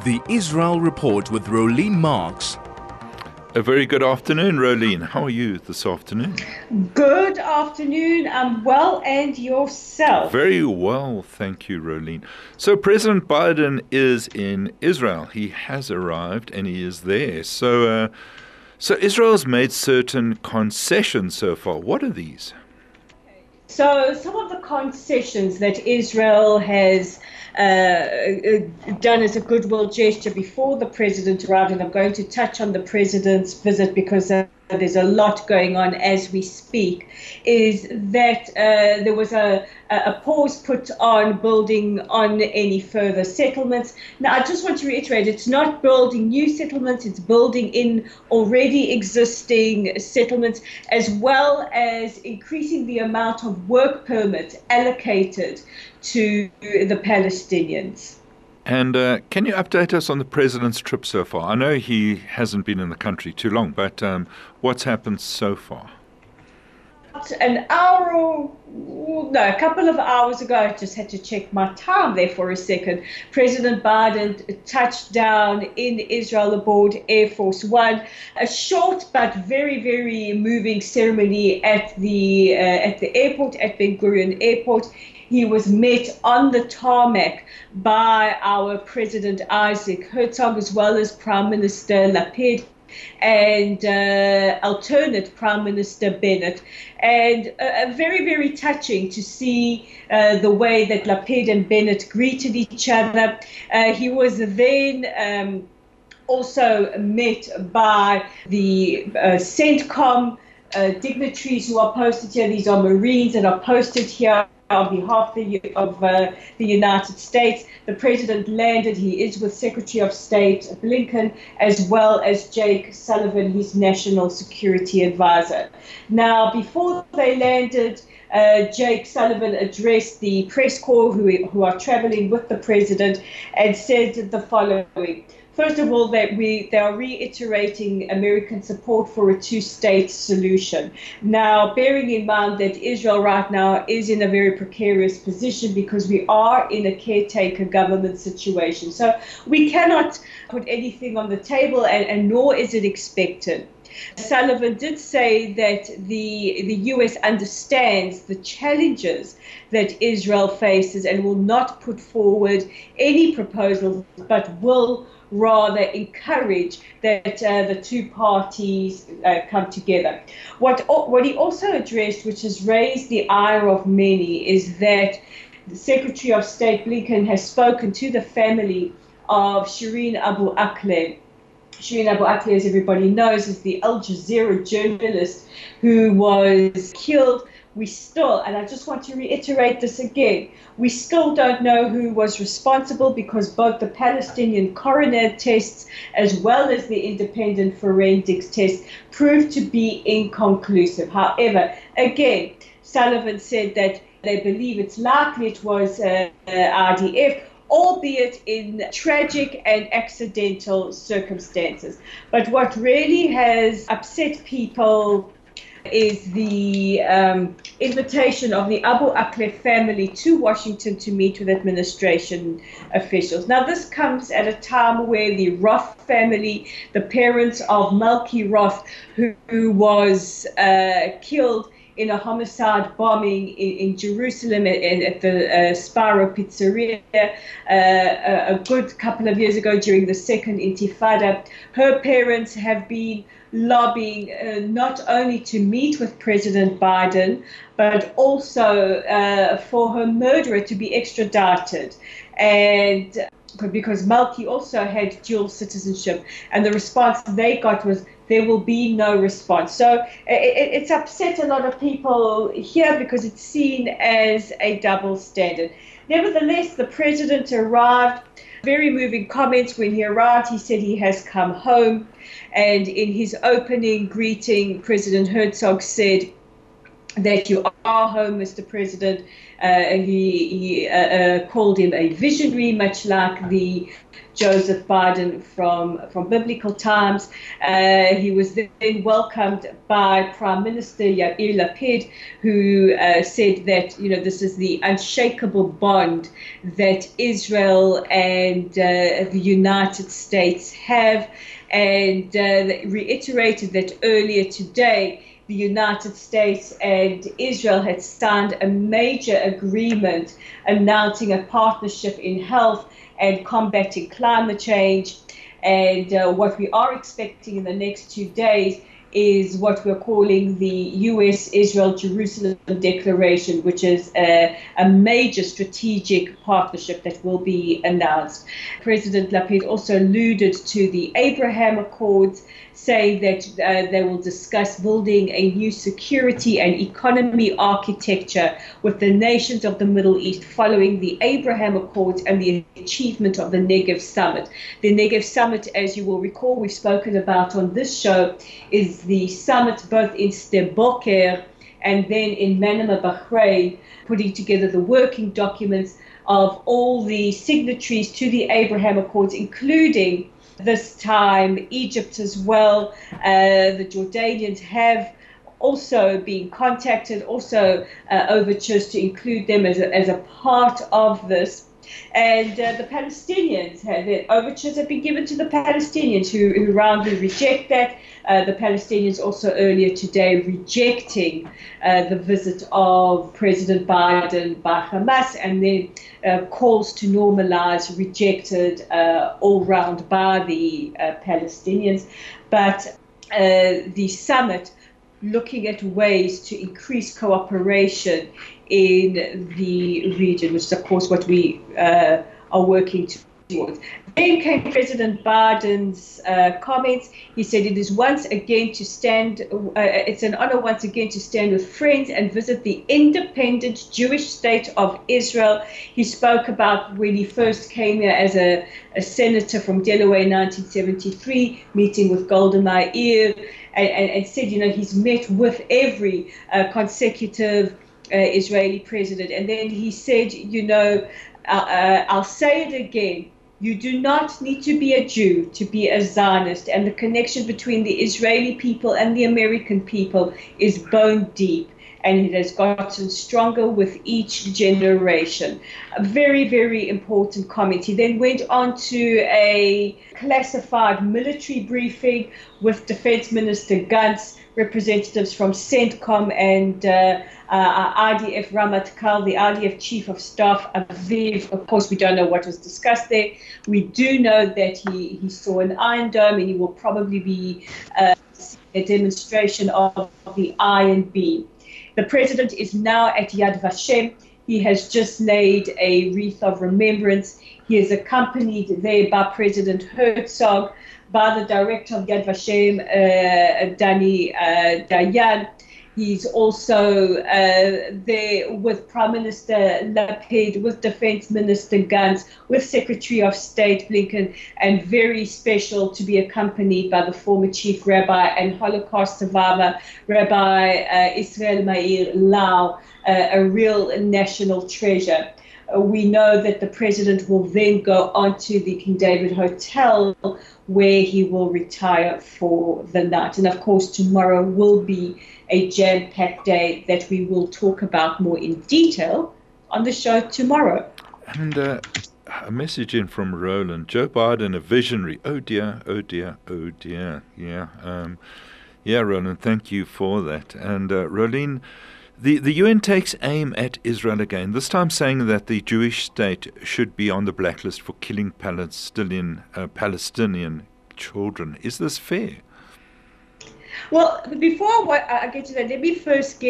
The Israel Report with Rolene Marks. A very good afternoon, Rolene. How are you this afternoon? Good afternoon. I'm well, and yourself? Very well, thank you, Rolene. So President Biden is in Israel. He has arrived and he is there. So Israel's made certain concessions so far. What are these? So some of the concessions that Israel has done as a goodwill gesture before the president arrived, and I'm going to touch on the president's visit because there's a lot going on as we speak, is that there was a pause put on building on any further settlements. Now, I just want to reiterate, it's not building new settlements, it's building in already existing settlements, as well as increasing the amount of work permits allocated to the Palestinians. And can you update us on the president's trip so far? I know he hasn't been in the country too long, but what's happened so far? A couple of hours ago, I just had to check my time there for a second. President Biden touched down in Israel aboard Air Force One. A short but very, very moving ceremony at the airport, at Ben Gurion Airport. He was met on the tarmac by our President Isaac Herzog, as well as Prime Minister Lapid and alternate Prime Minister Bennett. And very, very touching to see the way that Lapid and Bennett greeted each other. He was then also met by the CENTCOM dignitaries who are posted here. These are Marines that are posted here on behalf of the United States. The president landed. He is with Secretary of State Blinken, as well as Jake Sullivan, his national security advisor. Now, before they landed, Jake Sullivan addressed the press corps who are traveling with the president and said the following. First of all, they are reiterating American support for a two-state solution. Now, bearing in mind that Israel right now is in a very precarious position because we are in a caretaker government situation. So we cannot put anything on the table, and nor is it expected. Sullivan did say that the U.S. understands the challenges that Israel faces and will not put forward any proposals, but will rather encourage that the two parties come together. What he also addressed, which has raised the ire of many, is that the Secretary of State Blinken has spoken to the family of Shireen Abu Akleh. Shireen Abu Akleh, as everybody knows, is the Al Jazeera journalist who was killed. We still, and I just want to reiterate this again, we still don't know who was responsible because both the Palestinian coroner tests as well as the independent forensics tests proved to be inconclusive. However, again, Sullivan said that they believe it's likely it was IDF, albeit in tragic and accidental circumstances. But what really has upset people is the invitation of the Abu Akleh family to Washington to meet with administration officials. Now, this comes at a time where the Roth family, the parents of Malki Roth, who was killed in a homicide bombing in Jerusalem at the Spiro Pizzeria a good couple of years ago during the Second Intifada. Her parents have been lobbying not only to meet with President Biden, but also for her murderer to be extradited. And because Malki also had dual citizenship, and the response they got was there will be no response. So it's upset a lot of people here because it's seen as a double standard. Nevertheless, the president arrived. Very moving comments when he arrived. He said he has come home. And in his opening greeting, President Herzog said that you are home, Mr. President. He called him a visionary, much like the Joseph Biden from biblical times. He was then welcomed by Prime Minister Yair Lapid, who said that, this is the unshakable bond that Israel and the United States have, and reiterated that earlier today the United States and Israel had signed a major agreement announcing a partnership in health and combating climate change. And what we are expecting in the next 2 days is what we're calling the U.S.-Israel-Jerusalem Declaration, which is a major strategic partnership that will be announced. President Lapid also alluded to the Abraham Accords, saying that they will discuss building a new security and economy architecture with the nations of the Middle East following the Abraham Accords and the achievement of the Negev Summit. The Negev Summit, as you will recall, we've spoken about on this show, is the summit both in Sde Boker and then in Manama, Bahrain, putting together the working documents of all the signatories to the Abraham Accords, including this time Egypt as well. The Jordanians have also been contacted, also overtures to include them as a part of this. And the Palestinians, their overtures have been given to the Palestinians, who roundly reject that. The Palestinians also earlier today rejecting the visit of President Biden by Hamas, and then calls to normalize rejected all round by the Palestinians. But the summit looking at ways to increase cooperation in the region, which is, of course, what we are working towards. Then came President Biden's comments. He said it is once again to stand, it's an honor once again to stand with friends and visit the independent Jewish state of Israel. He spoke about when he first came here as a senator from Delaware in 1973, meeting with Golda Meir, and said, he's met with every consecutive Israeli president. And then he said, I'll say it again, you do not need to be a Jew to be a Zionist, and the connection between the Israeli people and the American people is bone deep, and it has gotten stronger with each generation. A very, very important comment. He then went on to a classified military briefing with Defense Minister Gantz, representatives from CENTCOM and IDF Ramatkal, the IDF Chief of Staff, Aviv. Of course, we don't know what was discussed there. We do know that he saw an Iron Dome, and he will probably be a demonstration of the Iron Beam. The president is now at Yad Vashem. He has just laid a wreath of remembrance. He is accompanied there by President Herzog, by the director of Yad Vashem, Dani Dayan. He's also there with Prime Minister Lapid, with Defense Minister Gantz, with Secretary of State Blinken, and very special to be accompanied by the former Chief Rabbi and Holocaust survivor, Rabbi Israel Meir Lau, a real national treasure. We know that the president will then go on to the King David Hotel, where he will retire for the night. And of course, tomorrow will be a jam-packed day that we will talk about more in detail on the show tomorrow. And a message in from Roland. Joe Biden, a visionary. Oh dear, oh dear, oh dear. Yeah, Roland, thank you for that. And Rolene, the UN takes aim at Israel again, this time saying that the Jewish state should be on the blacklist for killing Palestinian children. Is this fair? Well, before I get to that, let me first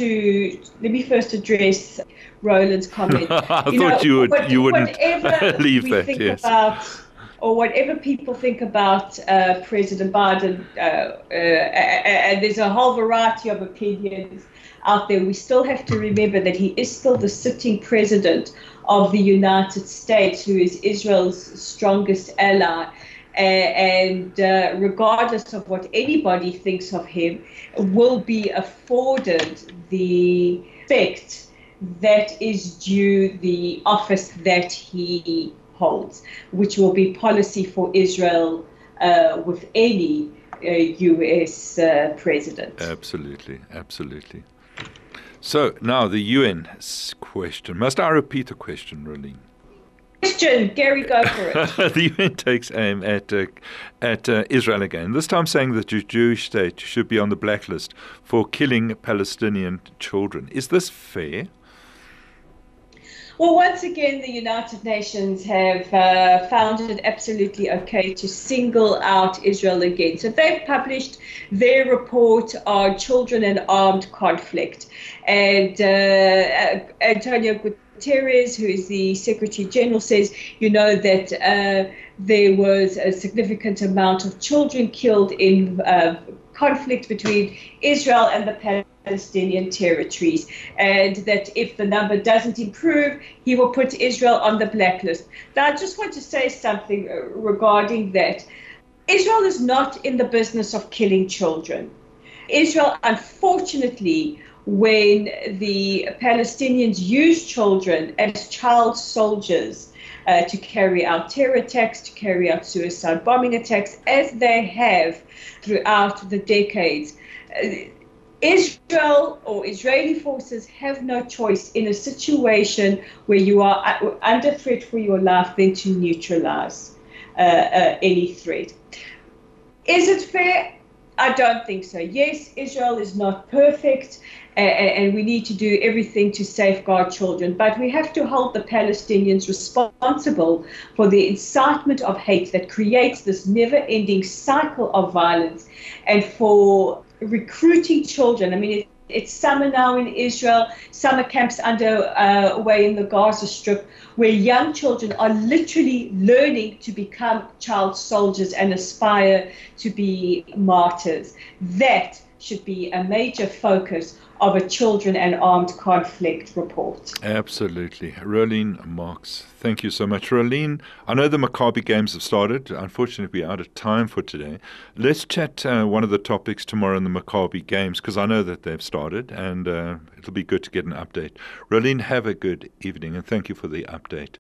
address Roland's comment. I thought you wouldn't leave that. Yes. Whatever people think about President Biden, and there's a whole variety of opinions out there, we still have to remember that he is still the sitting president of the United States, who is Israel's strongest ally. and regardless of what anybody thinks of him, will be afforded the respect that is due the office that he holds, which will be policy for Israel with any U.S. president. Absolutely, absolutely. So now the UN question. Must I repeat the question, Rolene? Question, Gary, go for it. The UN takes aim at Israel again, this time saying that the Jewish state should be on the blacklist for killing Palestinian children. Is this fair? Well, once again, the United Nations have found it absolutely okay to single out Israel again. So they've published their report on children and armed conflict. And Antonio Guterres, who is the Secretary General, says, that there was a significant amount of children killed in conflict between Israel and the Palestinian territories, and that if the number doesn't improve, he will put Israel on the blacklist. Now, I just want to say something regarding that. Israel is not in the business of killing children. Israel, unfortunately, when the Palestinians use children as child soldiers to carry out terror attacks, to carry out suicide bombing attacks, as they have throughout the decades, Israel or Israeli forces have no choice in a situation where you are under threat for your life than to neutralize any threat. Is it fair? I don't think so. Yes, Israel is not perfect, and we need to do everything to safeguard children, but we have to hold the Palestinians responsible for the incitement of hate that creates this never-ending cycle of violence, and for recruiting children. I mean, it's summer now in Israel, summer camps underway in the Gaza Strip, where young children are literally learning to become child soldiers and aspire to be martyrs. That should be a major focus of a children and armed conflict report. Absolutely. Rolene Marks, thank you so much. Rolene, I know the Maccabi Games have started. Unfortunately, we're out of time for today. Let's chat one of the topics tomorrow in the Maccabi Games, because I know that they've started, and it'll be good to get an update. Rolene, have a good evening, and thank you for the update.